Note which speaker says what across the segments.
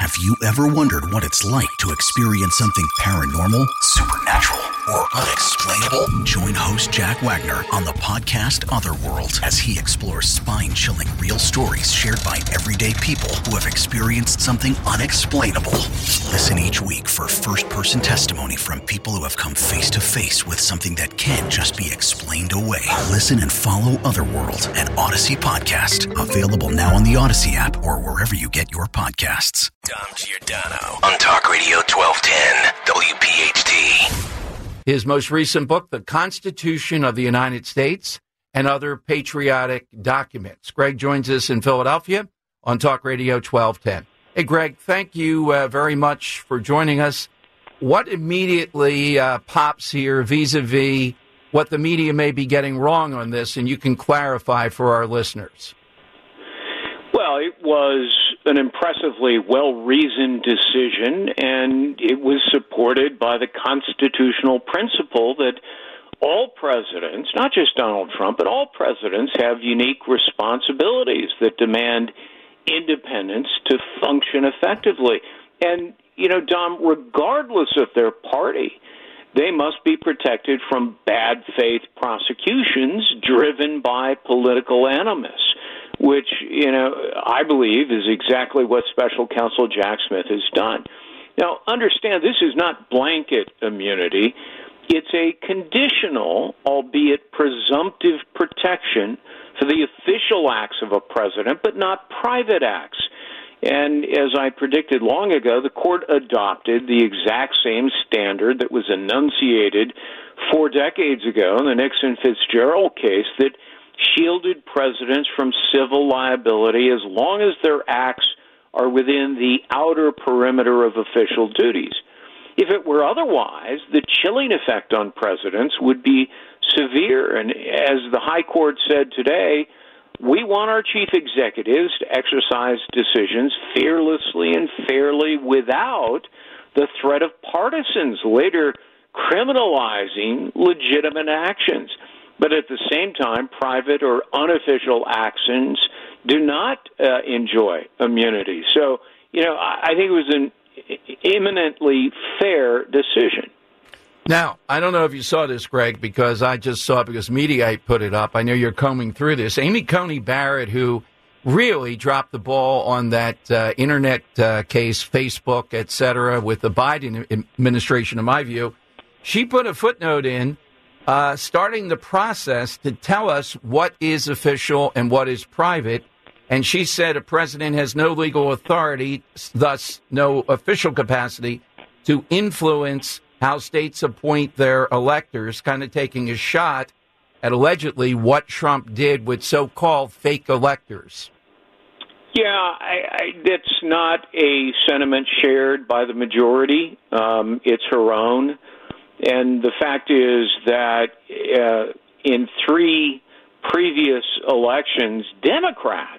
Speaker 1: Have you ever wondered what it's like to experience something paranormal, supernatural, or unexplainable? Join host Jack Wagner on the podcast Otherworld as he explores spine-chilling real stories shared by everyday people who have experienced something unexplainable. Listen each week for first-person testimony from people who have come face-to-face with something that can't just be explained away. Listen and follow Otherworld, an Odyssey podcast. Available now on the Odyssey app or wherever you get your podcasts.
Speaker 2: Dom Giordano on Talk Radio 1210 WPHT.
Speaker 3: His most recent book, The Constitution of the United States and Other Patriotic Documents. Greg joins us in Philadelphia on Talk Radio 1210. Hey, Greg, thank you very much for joining us. What immediately pops here vis-a-vis what the media may be getting wrong on this, and you can clarify for our listeners?
Speaker 4: Well, it was an impressively well-reasoned decision, and it was supported by the constitutional principle that all presidents, not just Donald Trump, but all presidents have unique responsibilities that demand independence to function effectively. And, you know, Dom, regardless of their party, they must be protected from bad faith prosecutions driven by political animus, which, you know, I believe is exactly what Special Counsel Jack Smith has done. Now, understand, this is not blanket immunity. It's a conditional, albeit presumptive, protection for the official acts of a president, but not private acts. And as I predicted long ago, the court adopted the exact same standard that was enunciated 4 decades ago in the Nixon-Fitzgerald case that shielded presidents from civil liability as long as their acts are within the outer perimeter of official duties. If it were otherwise, the chilling effect on presidents would be severe. And as the High Court said today, we want our chief executives to exercise decisions fearlessly and fairly without the threat of partisans later criminalizing legitimate actions. But at the same time, private or unofficial actions do not enjoy immunity. So, you know, I think it was an eminently fair decision.
Speaker 3: Now, I don't know if you saw this, Greg, because I just saw it because Mediaite put it up. I know you're combing through this. Amy Coney Barrett, who really dropped the ball on that internet case, Facebook, et cetera, with the Biden administration, in my view, she put a footnote in starting the process to tell us what is official and what is private. And she said a president has no legal authority, thus no official capacity, to influence how states appoint their electors, kind of taking a shot at allegedly what Trump did with so-called fake electors.
Speaker 4: Yeah, that's not a sentiment shared by the majority. It's her own. And the fact is that in 3 previous elections, Democrats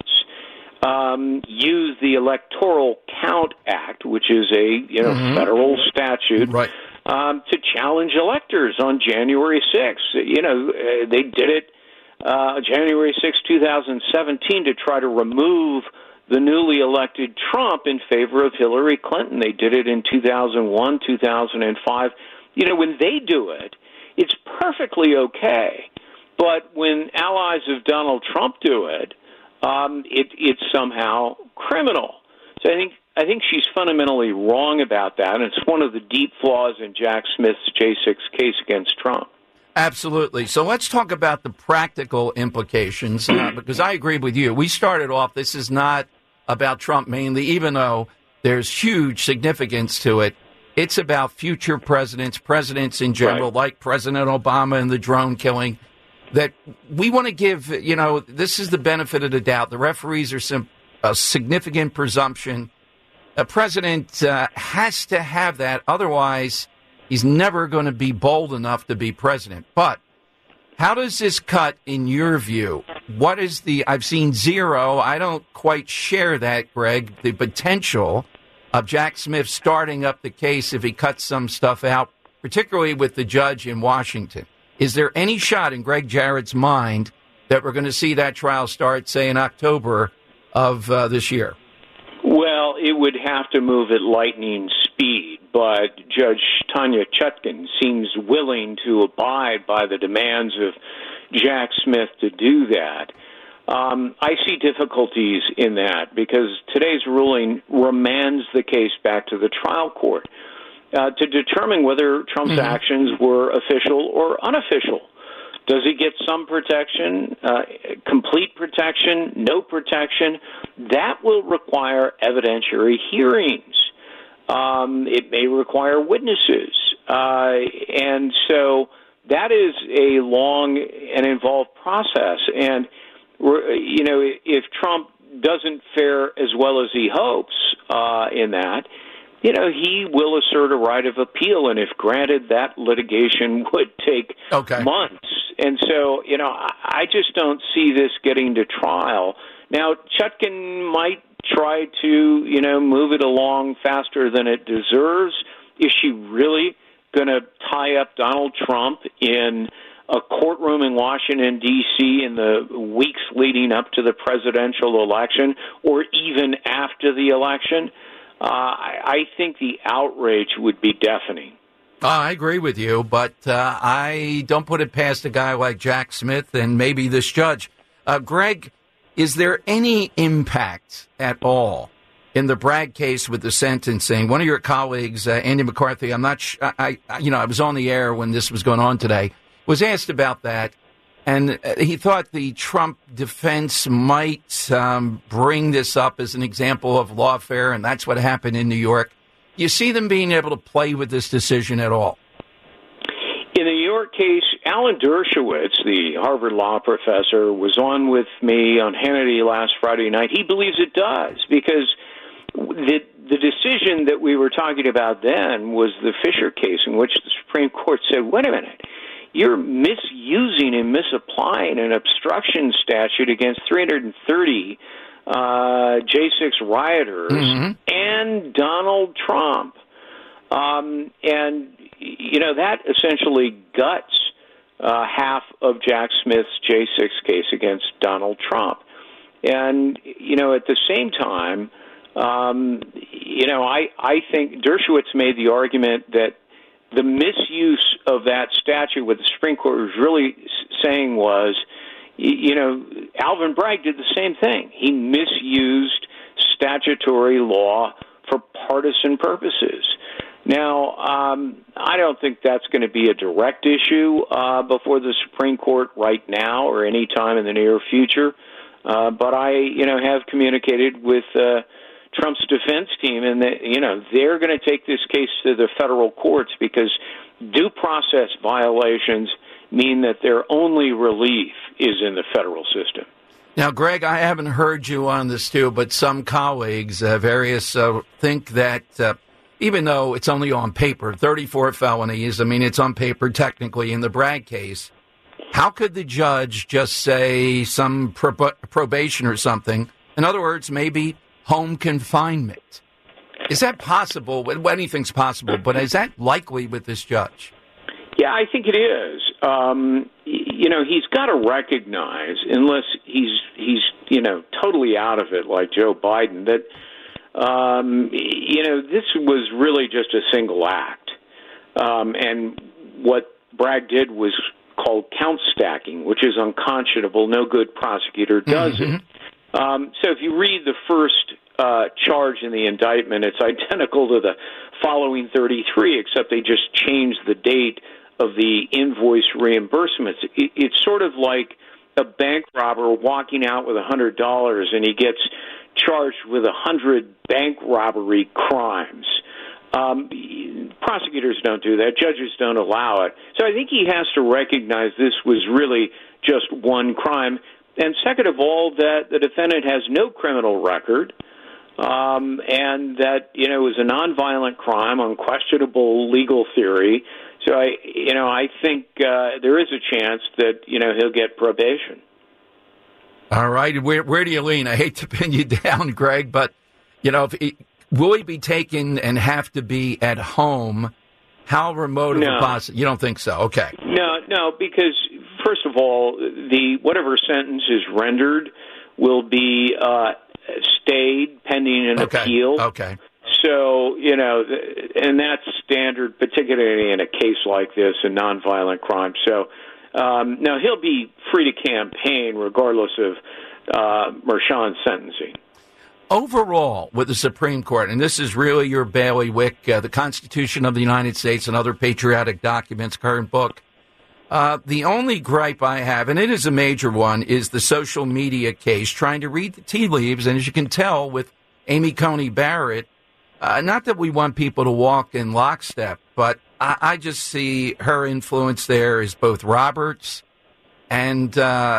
Speaker 4: used the Electoral Count Act, which is a federal statute,
Speaker 3: right,
Speaker 4: to challenge electors on January 6th. You know, they did it January 6, 2017, to try to remove the newly elected Trump in favor of Hillary Clinton. They did it in 2001, 2005. You know, when they do it, it's perfectly okay. But when allies of Donald Trump do it, it's somehow criminal. So I think she's fundamentally wrong about that, and it's one of the deep flaws in Jack Smith's J6 case against Trump.
Speaker 3: Absolutely. So let's talk about the practical implications, because I agree with you. We started off, this is not about Trump mainly, even though there's huge significance to it. It's about future presidents in general, right, like President Obama and the drone killing, that we want to give, you know, this is the benefit of the doubt. The referees are a significant presumption. A president has to have that. Otherwise, he's never going to be bold enough to be president. But how does this cut, in your view? What is I've seen 0. I don't quite share that, Greg, the potential of Jack Smith starting up the case if he cuts some stuff out, particularly with the judge in Washington. Is there any shot in Greg Jarrett's mind that we're going to see that trial start, say, in October of this year?
Speaker 4: Well, it would have to move at lightning speed, but Judge Tanya Chutkan seems willing to abide by the demands of Jack Smith to do that. I see difficulties in that because today's ruling remands the case back to the trial court to determine whether Trump's actions were official or unofficial. Does he get some protection, complete protection, no protection? That will require evidentiary hearings. It may require witnesses. And so that is a long and involved process. And, you know, if Trump doesn't fare as well as he hopes in that, you know, he will assert a right of appeal, and if granted, that litigation would take months. And so, you know, I just don't see this getting to trial. Now, Chutkan might try to, you know, move it along faster than it deserves. Is she really going to tie up Donald Trump in a courtroom in Washington, D.C. in the weeks leading up to the presidential election or even after the election? I think the outrage would be deafening.
Speaker 3: I agree with you, but I don't put it past a guy like Jack Smith and maybe this judge. Greg, is there any impact at all in the Bragg case with the sentencing? One of your colleagues, Andy McCarthy, I'm not I was on the air when this was going on today, was asked about that. And he thought the Trump defense might bring this up as an example of lawfare, and that's what happened in New York. You see them being able to play with this decision at all?
Speaker 4: In the New York case, Alan Dershowitz, the Harvard law professor, was on with me on Hannity last Friday night. He believes it does, because the decision that we were talking about then was the Fisher case, in which the Supreme Court said, wait a minute, you're misusing and misapplying an obstruction statute against 330 J6 rioters and Donald Trump. And, you know, that essentially guts half of Jack Smith's J6 case against Donald Trump. And, you know, at the same time, you know, I think Dershowitz made the argument that the misuse of that statute, what the Supreme Court was really saying was, you know, Alvin Bragg did the same thing. He misused statutory law for partisan purposes. Now, I don't think that's going to be a direct issue before the Supreme Court right now or any time in the near future. But I, you know, have communicated with Trump's defense team, and you know, they're going to take this case to the federal courts because due process violations mean that their only relief is in the federal system.
Speaker 3: Now, Greg, I haven't heard you on this too, but some colleagues, various, think that even though it's only on paper, 34 felonies, I mean, it's on paper technically in the Bragg case, how could the judge just say some probation or something? In other words, maybe home confinement. Is that possible? Well, anything's possible, but is that likely with this judge?
Speaker 4: Yeah, I think it is. You know, he's got to recognize, unless he's you know, totally out of it like Joe Biden, that you know, this was really just a single act. And what Bragg did was called count stacking, which is unconscionable. No good prosecutor does it. So if you read the first charge in the indictment, it's identical to the following 33, except they just changed the date of the invoice reimbursements. It's sort of like a bank robber walking out with $100 and he gets charged with 100 bank robbery crimes. Prosecutors don't do that. Judges don't allow it. So I think he has to recognize this was really just one crime. And second of all, that the defendant has no criminal record, and that, you know, it was a nonviolent crime on questionable legal theory. So I think there is a chance that, you know, he'll get probation.
Speaker 3: All right. Where do you lean? I hate to pin you down, Greg, but, you know, will he be taken and have to be at home? How remote of a possibility? You don't think so? Okay. No, because first of all, the whatever sentence is rendered will be
Speaker 4: stayed pending an appeal.
Speaker 3: Okay.
Speaker 4: So, and that's standard, particularly in a case like this, a nonviolent crime. So, now he'll be free to campaign regardless of Merchan's sentencing.
Speaker 3: Overall, with the Supreme Court, and this is really your bailiwick, the Constitution of the United States and Other Patriotic Documents, current book, the only gripe I have, and it is a major one, is the social media case, trying to read the tea leaves. And as you can tell with Amy Coney Barrett, not that we want people to walk in lockstep, but I just see her influence there as both Roberts, and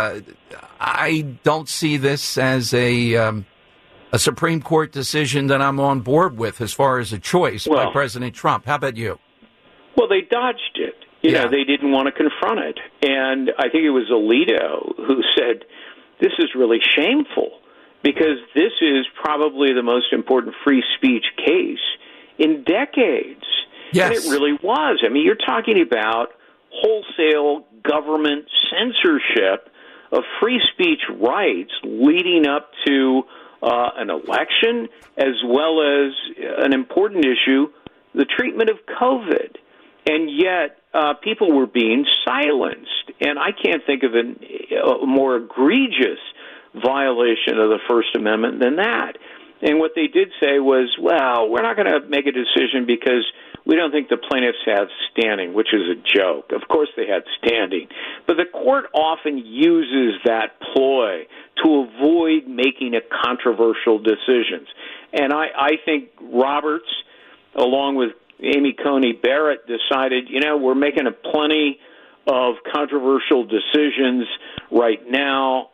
Speaker 3: I don't see this as a Supreme Court decision that I'm on board with as far as a choice by President Trump. How about you?
Speaker 4: Well, they dodged it. They didn't want to confront it. And I think it was Alito who said, this is really shameful because this is probably the most important free speech case in decades.
Speaker 3: Yes.
Speaker 4: And it really was. I mean, you're talking about wholesale government censorship of free speech rights leading up to an election, as well as an important issue, the treatment of COVID. And yet people were being silenced. And I can't think of a more egregious violation of the First Amendment than that. And what they did say was, well, we're not going to make a decision because we don't think the plaintiffs have standing, which is a joke. Of course they had standing. But the court often uses that ploy to avoid making a controversial decisions. And I think Roberts, along with Amy Coney Barrett, decided, we're making plenty of controversial decisions right now,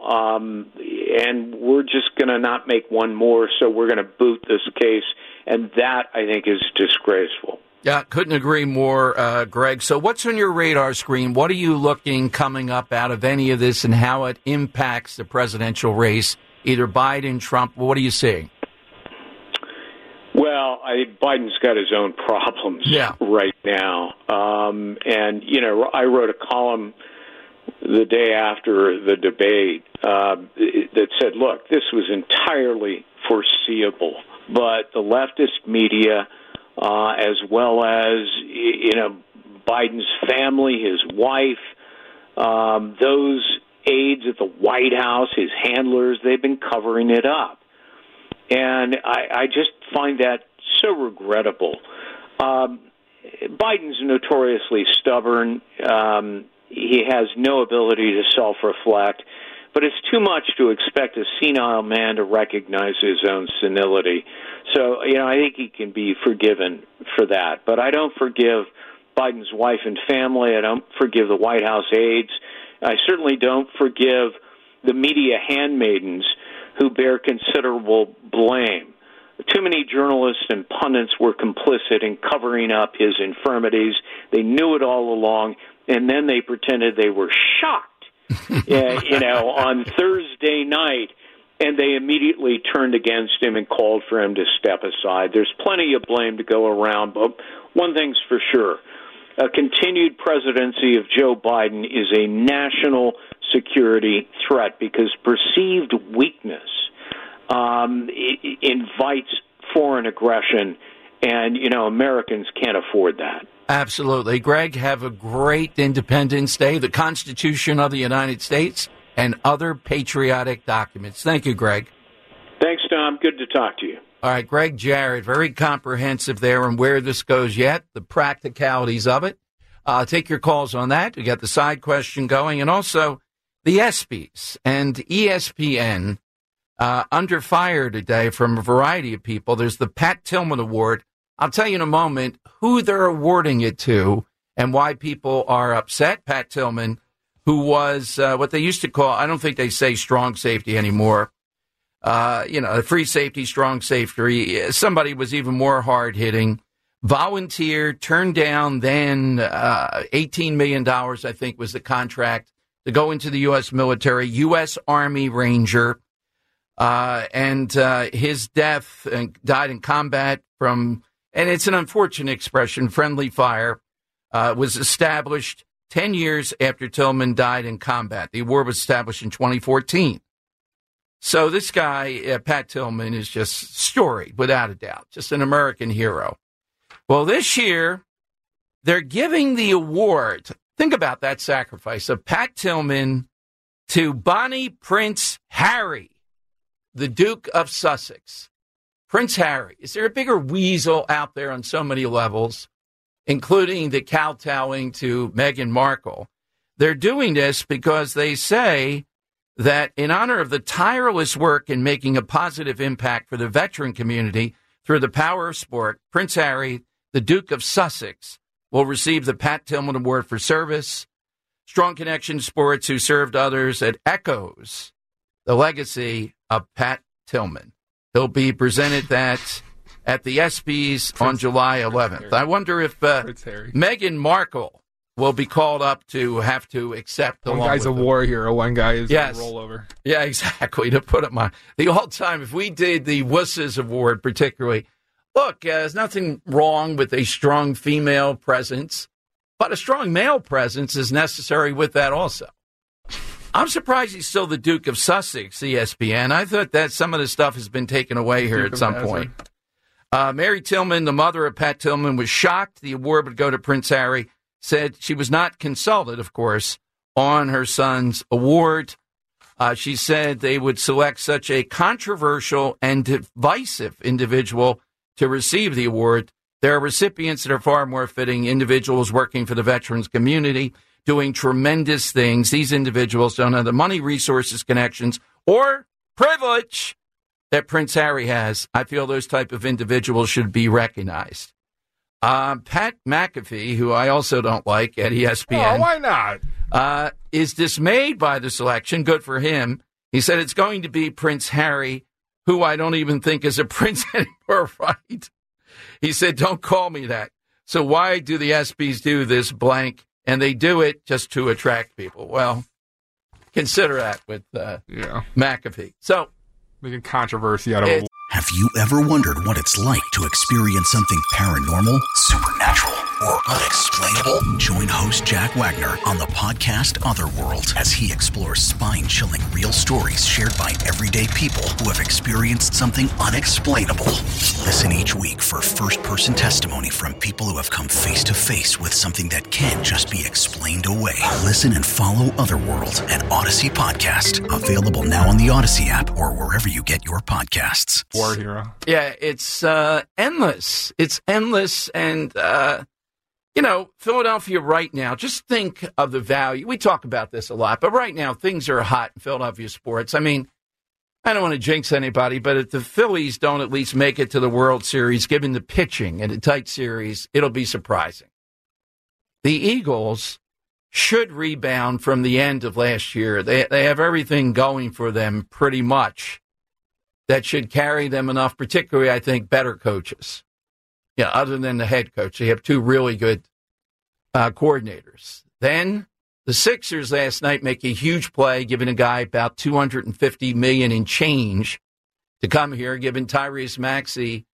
Speaker 4: and we're just going to not make one more, so we're going to boot this case. And that, I think, is disgraceful.
Speaker 3: Yeah, couldn't agree more, Greg. So what's on your radar screen? What are you looking coming up out of any of this and how it impacts the presidential race, either Biden, Trump? What are you seeing?
Speaker 4: Well, Biden's got his own problems right now. And, I wrote a column the day after the debate that said, look, this was entirely foreseeable. But the leftist media, as well as, Biden's family, his wife, those aides at the White House, his handlers, they've been covering it up. And I just find that so regrettable. Biden's notoriously stubborn. He has no ability to self-reflect. But it's too much to expect a senile man to recognize his own senility. So, I think he can be forgiven for that. But I don't forgive Biden's wife and family. I don't forgive the White House aides. I certainly don't forgive the media handmaidens who bear considerable blame. Too many journalists and pundits were complicit in covering up his infirmities. They knew it all along, and then they pretended they were shocked, on Thursday night, and they immediately turned against him and called for him to step aside. There's plenty of blame to go around, but one thing's for sure. A continued presidency of Joe Biden is a national security threat because perceived weakness invites foreign aggression, and, Americans can't afford that.
Speaker 3: Absolutely. Greg, have a great Independence Day, the Constitution of the United States, and Other Patriotic Documents. Thank you, Greg.
Speaker 4: Thanks, Tom. Good to talk to you.
Speaker 3: All right, Greg Jarrett, very comprehensive there on where this goes yet, the practicalities of it. Take your calls on that. We got the side question going, and also the ESPYs and ESPN under fire today from a variety of people. There's the Pat Tillman Award. I'll tell you in a moment who they're awarding it to and why people are upset. Pat Tillman, who was what they used to call, I don't think they say strong safety anymore, free safety, strong safety. Somebody was even more hard-hitting. Volunteer, turned down then $18 million, I think, was the contract to go into the U.S. military, U.S. Army Ranger. And his death died in combat from, and it's an unfortunate expression, friendly fire, was established 10 years after Tillman died in combat. The award was established in 2014. So this guy, Pat Tillman, is just storied, without a doubt, just an American hero. Well, this year, they're giving the award. Think about that sacrifice of Pat Tillman to Bonnie Prince Harry, the Duke of Sussex. Prince Harry. Is there a bigger weasel out there on so many levels, including the kowtowing to Meghan Markle? They're doing this because they say that in honor of the tireless work in making a positive impact for the veteran community through the power of sport, Prince Harry, the Duke of Sussex, will receive the Pat Tillman Award for Service. Strong Connection Sports, who served others, it echoes the legacy of Pat Tillman. He'll be presented that at the ESPYs on July 11th. I wonder if Meghan Markle will be called up to have to accept.
Speaker 5: One guy's a war hero, one guy is a rollover.
Speaker 3: Yeah, exactly. To put it the all-time, if we did the Wusses Award particularly, look, there's nothing wrong with a strong female presence, but a strong male presence is necessary with that also. I'm surprised he's still the Duke of Sussex, ESPN. I thought that some of the stuff has been taken away here at some point. Mary Tillman, the mother of Pat Tillman, was shocked the award would go to Prince Harry, said she was not consulted, of course, on her son's award. She said they would select such a controversial and divisive individual to receive the award. There are recipients that are far more fitting, individuals working for the veterans community, doing tremendous things. These individuals don't have the money, resources, connections, or privilege that Prince Harry has. I feel those type of individuals should be recognized. Pat McAfee, who I also don't like at ESPN.
Speaker 5: Oh, why not?
Speaker 3: Is dismayed by the selection. Good for him. He said it's going to be Prince Harry, who I don't even think is a prince anymore, right? He said, don't call me that. So why do the ESPYs do this blank? And they do it just to attract people. Well, consider that with McAfee. So,
Speaker 5: making controversy out of it.
Speaker 1: Have you ever wondered what it's like to experience something paranormal, supernatural, or unexplainable? Join host Jack Wagner on the podcast Otherworld as he explores spine-chilling real stories shared by everyday people who have experienced something unexplainable. Listen each week for first-person testimony from people who have come face-to-face with something that can't just be explained away. Listen and follow Otherworld, an Odyssey podcast. Available now on the Odyssey app or wherever you get your podcasts.
Speaker 5: War hero.
Speaker 3: Yeah, it's endless. It's endless. And, Philadelphia right now, just think of the value. We talk about this a lot, but right now things are hot in Philadelphia sports. I mean, I don't want to jinx anybody, but if the Phillies don't at least make it to the World Series, given the pitching and a tight series, it'll be surprising. The Eagles should rebound from the end of last year. They have everything going for them pretty much that should carry them enough, particularly, I think, better coaches. Yeah, other than the head coach. They have two really good coordinators. Then the Sixers last night make a huge play, giving a guy about $250 million in change to come here, giving Tyrese Maxey,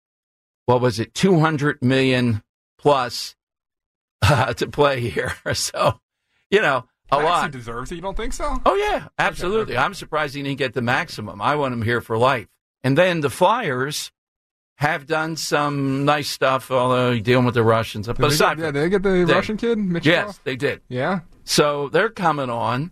Speaker 3: $200 million plus to play here. So, a lot.
Speaker 5: He deserves it. You don't think so?
Speaker 3: Oh, yeah, absolutely. Okay. I'm surprised he didn't get the maximum. I want him here for life. And then the Flyers have done some nice stuff, although dealing with the Russians.
Speaker 5: Did they get the Russian kid, Mitchell?
Speaker 3: Yes, they did.
Speaker 5: Yeah?
Speaker 3: So they're coming on.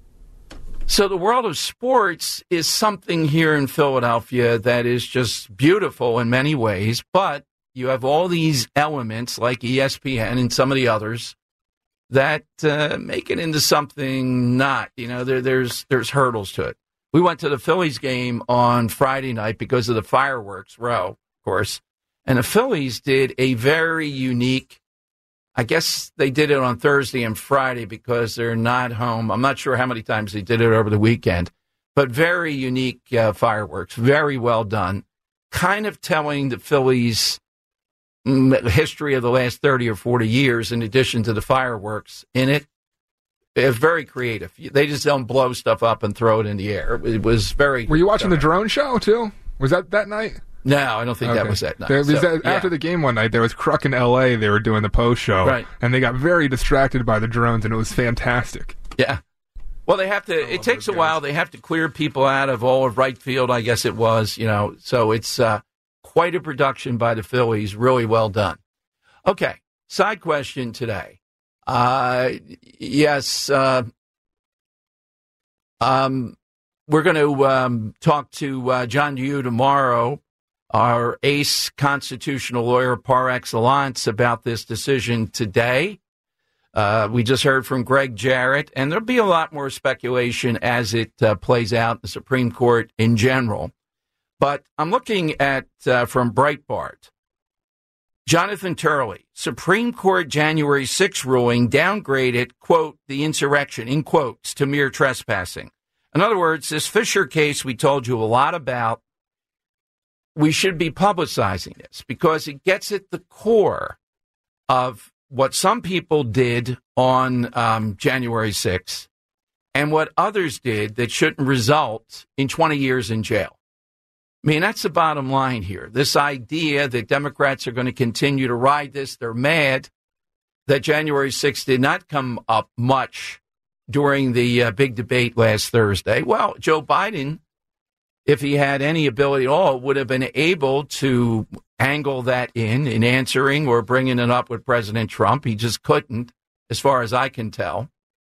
Speaker 3: So the world of sports is something here in Philadelphia that is just beautiful in many ways, but you have all these elements like ESPN and some of the others that make it into something not. There's hurdles to it. We went to the Phillies game on Friday night because of the fireworks row, of course. And the Phillies did a very unique, I guess they did it on Thursday and Friday because they're not home. I'm not sure how many times they did it over the weekend, but very unique fireworks, very well done, kind of telling the Phillies' history of the last 30 or 40 years in addition to the fireworks in it. It's very creative. They just don't blow stuff up and throw it in the air. It was very...
Speaker 5: Were you watching the drone show, too? Was that night?
Speaker 3: No, I don't think that was that night.
Speaker 5: After the game one night, there was Kruk in L.A. They were doing the post show.
Speaker 3: Right.
Speaker 5: And they got very distracted by the drones, and it was fantastic.
Speaker 3: Yeah. Well, they have to. It takes a while. They have to clear people out of all of right field, I guess it was. So it's quite a production by the Phillies. Really well done. Okay, side question today. Yes, we're going to talk to John Yoo tomorrow, our ace constitutional lawyer par excellence, about this decision today. We just heard from Greg Jarrett, and there'll be a lot more speculation as it plays out in the Supreme Court in general. But I'm looking at, from Breitbart, Jonathan Turley, Supreme Court January 6 ruling downgraded, quote, the insurrection, in quotes, to mere trespassing. In other words, this Fisher case we told you a lot about, we should be publicizing this because it gets at the core of what some people did on January 6th and what others did that shouldn't result in 20 years in jail. I mean, that's the bottom line here. This idea that Democrats are going to continue to ride this, they're mad that January 6th did not come up much during the big debate last Thursday. Well, Joe Biden, if he had any ability at all, would have been able to angle that in answering or bringing it up with President Trump. He just couldn't, as far as I can tell.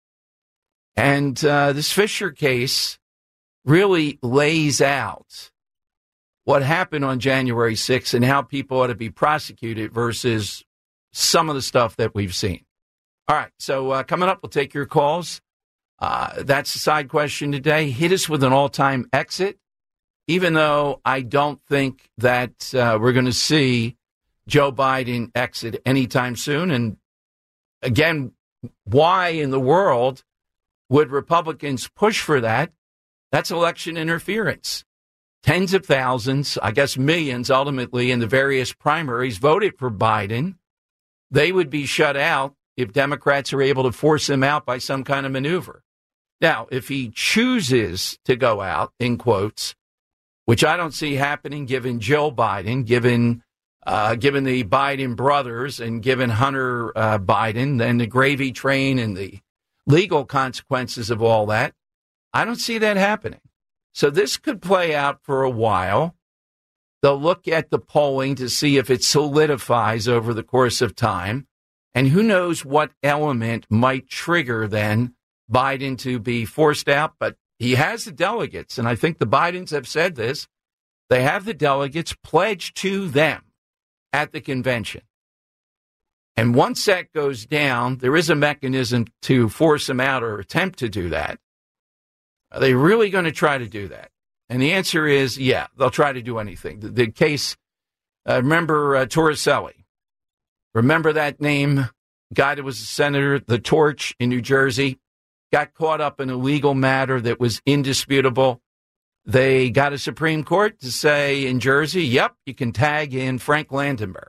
Speaker 3: And this Fisher case really lays out what happened on January 6th and how people ought to be prosecuted versus some of the stuff that we've seen. All right, so coming up, we'll take your calls. That's the side question today. Hit us with an all-time exit, even though I don't think that we're going to see Joe Biden exit anytime soon. And again, why in the world would Republicans push for that? That's election interference. Tens of thousands, I guess millions, ultimately, in the various primaries voted for Biden. They would be shut out if Democrats are able to force him out by some kind of maneuver. Now, if he chooses to go out, in quotes, which I don't see happening given Jill Biden, given the Biden brothers, and given Hunter Biden, and the gravy train and the legal consequences of all that, I don't see that happening. So this could play out for a while. They'll look at the polling to see if it solidifies over the course of time. And who knows what element might trigger then Biden to be forced out. But he has the delegates, and I think the Bidens have said this. They have the delegates pledged to them at the convention. And once that goes down, there is a mechanism to force him out or attempt to do that. Are they really going to try to do that? And the answer is, yeah, they'll try to do anything. The case, remember Torricelli. Remember that name? Guy that was a senator, the Torch in New Jersey, got caught up in a legal matter that was indisputable. They got a Supreme Court to say in Jersey, yep, you can tag in Frank Lautenberg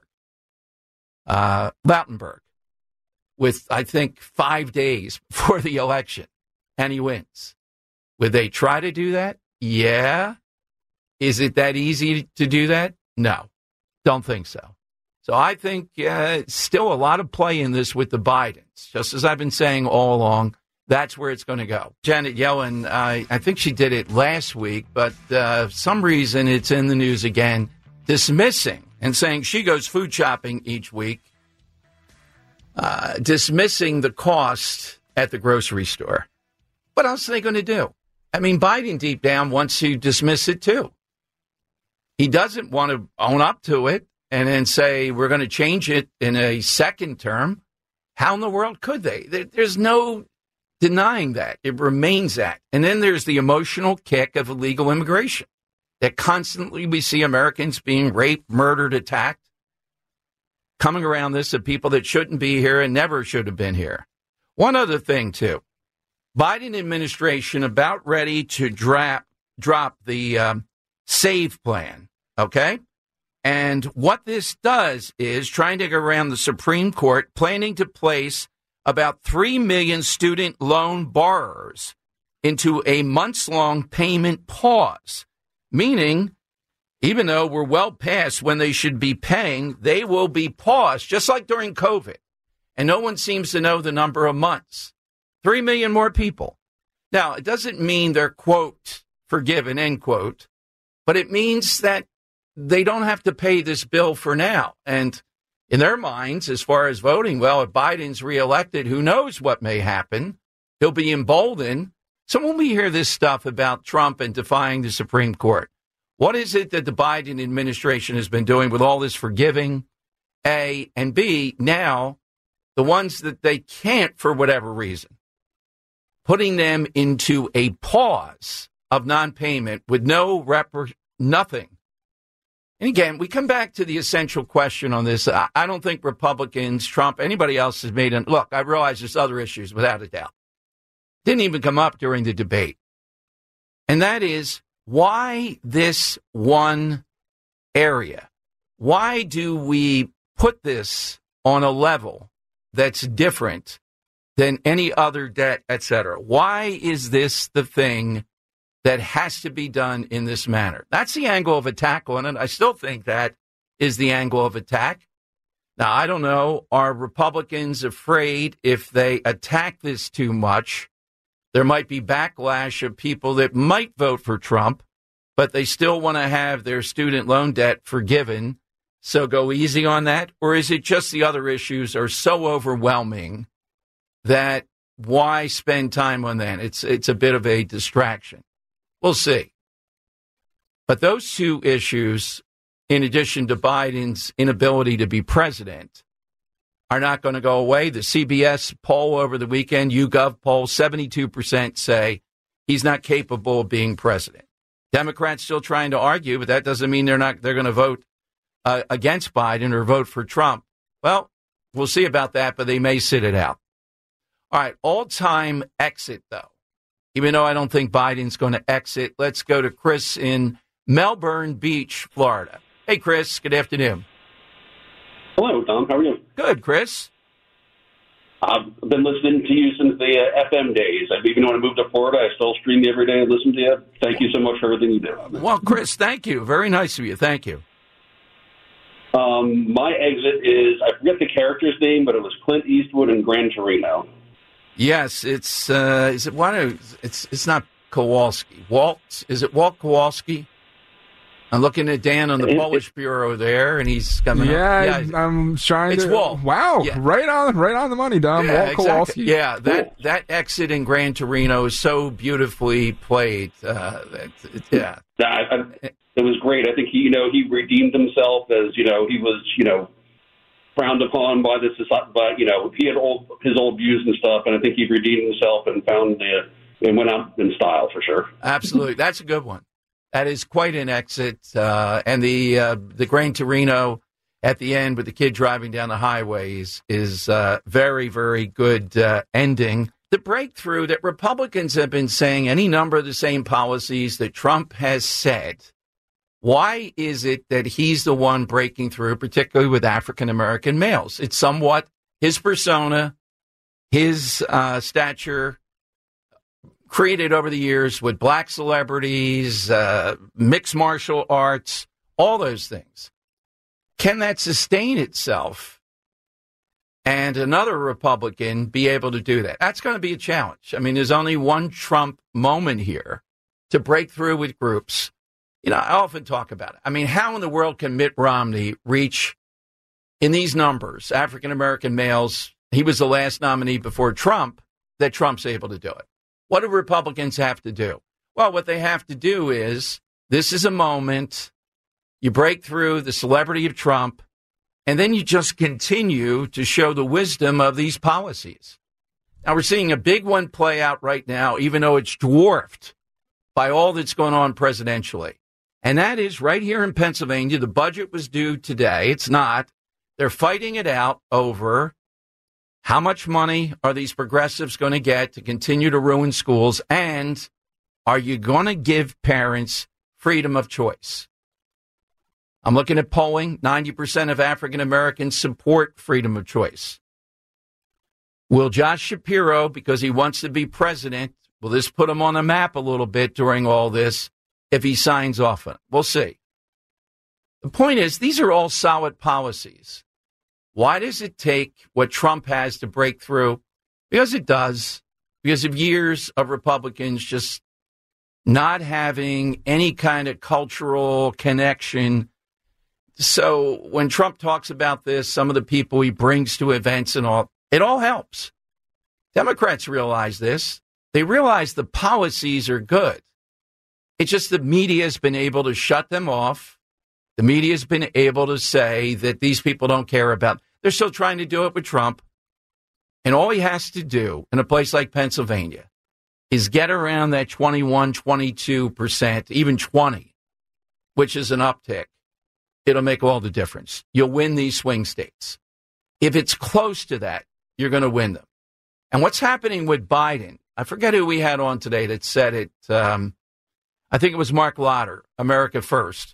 Speaker 3: with, I think, 5 days before the election, and he wins. Would they try to do that? Yeah. Is it that easy to do that? No, don't think so. So I think still a lot of play in this with the Bidens. Just as I've been saying all along, that's where it's going to go. Janet Yellen, I think she did it last week, but some reason it's in the news again, dismissing and saying she goes food shopping each week, dismissing the cost at the grocery store. What else are they going to do? I mean, Biden deep down wants to dismiss it too. He doesn't want to own up to it and then say we're going to change it in a second term. How in the world could they? There's no denying that. It remains that. And then there's the emotional kick of illegal immigration that constantly we see Americans being raped, murdered, attacked, coming around this of people that shouldn't be here and never should have been here. One other thing, too. Biden administration about ready to drop the SAVE plan, okay? And what this does is trying to get around the Supreme Court, planning to place about 3 million student loan borrowers into a months-long payment pause, meaning even though we're well past when they should be paying, they will be paused, just like during COVID. And no one seems to know the number of months. 3 million more people. Now, it doesn't mean they're, quote, forgiven, end quote, but it means that they don't have to pay this bill for now. And in their minds, as far as voting, well, if Biden's reelected, who knows what may happen? He'll be emboldened. So when we hear this stuff about Trump and defying the Supreme Court, what is it that the Biden administration has been doing with all this forgiving, A, and B, now the ones that they can't for whatever reason, putting them into a pause of non-payment with nothing. And again, we come back to the essential question on this. I don't think Republicans, Trump, anybody else has made it. Look, I realize there's other issues, without a doubt. Didn't even come up during the debate. And that is, why this one area? Why do we put this on a level that's different than any other debt, et cetera? Why is this the thing that has to be done in this manner? That's the angle of attack on it. I still think that is the angle of attack. Now, I don't know. Are Republicans afraid if they attack this too much, there might be backlash of people that might vote for Trump, but they still want to have their student loan debt forgiven? So go easy on that? Or is it just the other issues are so overwhelming that why spend time on that? It's a bit of a distraction. We'll see. But those two issues, in addition to Biden's inability to be president, are not going to go away. The CBS poll over the weekend, YouGov poll, 72% say he's not capable of being president. Democrats still trying to argue, but that doesn't mean they're going to vote against Biden or vote for Trump. Well, we'll see about that, but they may sit it out. All right, all-time exit, though. Even though I don't think Biden's going to exit, let's go to Chris in Melbourne Beach, Florida. Hey, Chris, good afternoon.
Speaker 6: Hello, Tom. How are you?
Speaker 3: Good, Chris.
Speaker 6: I've been listening to you since the FM days. Even when I moved to Florida, I still stream you every day and listen to you. Thank you so much for everything you do.
Speaker 3: Well, Chris, thank you. Very nice of you. Thank you.
Speaker 6: My exit is, I forget the character's name, but it was Clint Eastwood in Gran Torino.
Speaker 3: Yes, it's it's not Kowalski. Is it Walt Kowalski? I'm looking at Dan on the Polish bureau there, and he's coming up.
Speaker 5: Yeah, I'm trying
Speaker 3: it's
Speaker 5: to.
Speaker 3: Walt.
Speaker 5: Wow,
Speaker 3: yeah.
Speaker 5: right on the money, Dom.
Speaker 3: Yeah,
Speaker 5: Walt Kowalski.
Speaker 3: Exactly. Yeah, that exit in Gran Torino is so beautifully played. Yeah,
Speaker 6: it was great. I think he redeemed himself as he was frowned upon by the society, but he had his old views and stuff, and I think he redeemed himself and went out in style for sure.
Speaker 3: Absolutely, that's a good one. That is quite an exit, and the Gran Torino at the end with the kid driving down the highway is very, very good ending. The breakthrough that Republicans have been saying any number of the same policies that Trump has said. Why is it that he's the one breaking through, particularly with African-American males? It's somewhat his persona, his stature, created over the years with black celebrities, mixed martial arts, all those things. Can that sustain itself and another Republican be able to do that? That's going to be a challenge. I mean, there's only one Trump moment here to break through with groups. I often talk about it. I mean, how in the world can Mitt Romney reach in these numbers, African-American males? He was the last nominee before Trump, that Trump's able to do it. What do Republicans have to do? Well, what they have to do is, this is a moment, you break through the celebrity of Trump, and then you just continue to show the wisdom of these policies. Now, we're seeing a big one play out right now, even though it's dwarfed by all that's going on presidentially. And that is right here in Pennsylvania. The budget was due today. It's not. They're fighting it out over how much money are these progressives going to get to continue to ruin schools? And are you going to give parents freedom of choice? I'm looking at polling. 90% of African Americans support freedom of choice. Will Josh Shapiro, because he wants to be president, will this put him on the map a little bit during all this if he signs off on it? We'll see. The point is, these are all solid policies. Why does it take what Trump has to break through? Because it does. because of years of Republicans just not having any kind of cultural connection. So when Trump talks about this, some of the people he brings to events and all, it all helps. Democrats realize this. They realize the policies are good. It's just the media has been able to shut them off. The media has been able to say that these people don't care about. They're still trying to do it with Trump. And all he has to do in a place like Pennsylvania is get around that 21, 22%, even 20, which is an uptick. It'll make all the difference. You'll win these swing states. If it's close to that, you're going to win them. And what's happening with Biden, I forget who we had on today that said it. I think it was Mark Lotter, America First.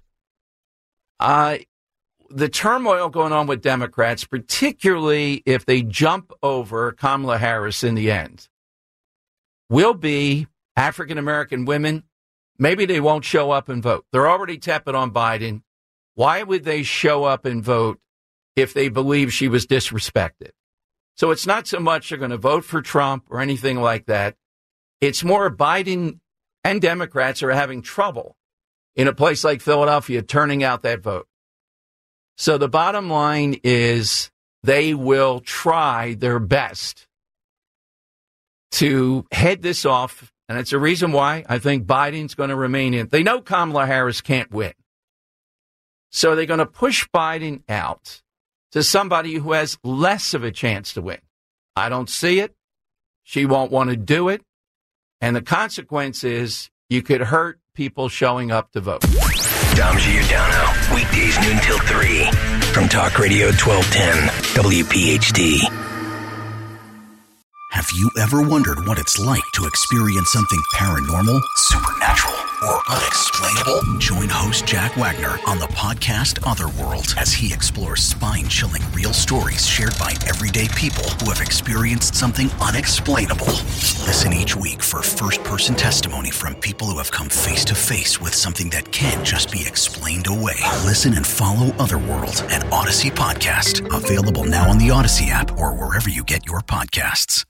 Speaker 3: The turmoil going on with Democrats, particularly if they jump over Kamala Harris in the end, will be African-American women. Maybe they won't show up and vote. They're already tepid on Biden. Why would they show up and vote if they believe she was disrespected? So it's not so much they're going to vote for Trump or anything like that. It's more Biden and Democrats are having trouble in a place like Philadelphia turning out that vote. So the bottom line is they will try their best to head this off. And it's a reason why I think Biden's going to remain in. They know Kamala Harris can't win. So they're going to push Biden out to somebody who has less of a chance to win. I don't see it. She won't want to do it. And the consequence is you could hurt people showing up to vote.
Speaker 2: Dom Giordano, weekdays noon till 3 from Talk Radio 1210 WPHT.
Speaker 1: Have you ever wondered what it's like to experience something paranormal, supernatural, or unexplainable? Join host Jack Wagner on the podcast Otherworld as he explores spine-chilling real stories shared by everyday people who have experienced something unexplainable. Listen each week for first-person testimony from people who have come face-to-face with something that can't just be explained away. Listen and follow Otherworld, an Odyssey podcast. Available now on the Odyssey app or wherever you get your podcasts.